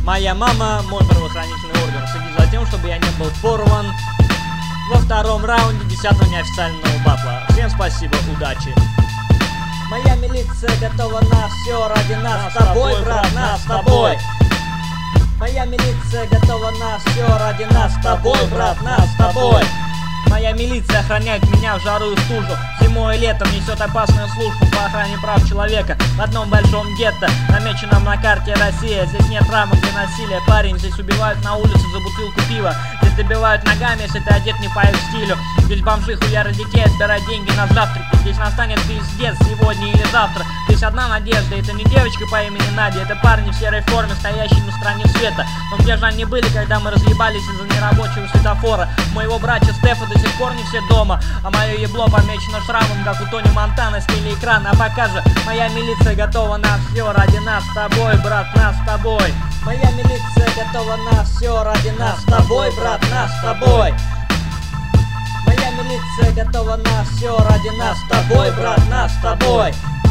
Моя мама, мой правоохранительный орган, следит за тем, чтобы я не был порван во втором раунде 10-го неофициального батла. Всем спасибо, удачи. Моя милиция готова на все ради нас с тобой, брат, нас с тобой. Моя милиция готова на все ради нас с тобой, брат, нас с тобой. Моя милиция охраняет меня в жару и стужу. Зимой и летом несет опасную службу по охране прав человека. В одном большом гетто, намеченном на карте Россия. Здесь нет рамок для насилия, парень. Здесь убивают на улице за бутылку пива. Здесь добивают ногами, если ты одет не по их стилю. Здесь бомжи хуярят детей, отбирают деньги на завтраки. Здесь настанет пиздец сегодня или завтра. Здесь одна надежда, это не девочка по имени Надя. Это парни в серой форме, стоящие на стороне света. Но где же они были, когда мы разъебались из-за нерабочего светофора? Моего братья Стефа до сих пор не все дома, а мое ебло помечено шрамом, как у Тони Монтана с телеэкрана. А пока же моя милиция готова на все ради нас с тобой, брат, нас с тобой. Моя милиция готова на все ради нас с тобой, брат, нас с тобой. Моя милиция готова на все ради нас с тобой, брат, нас с тобой.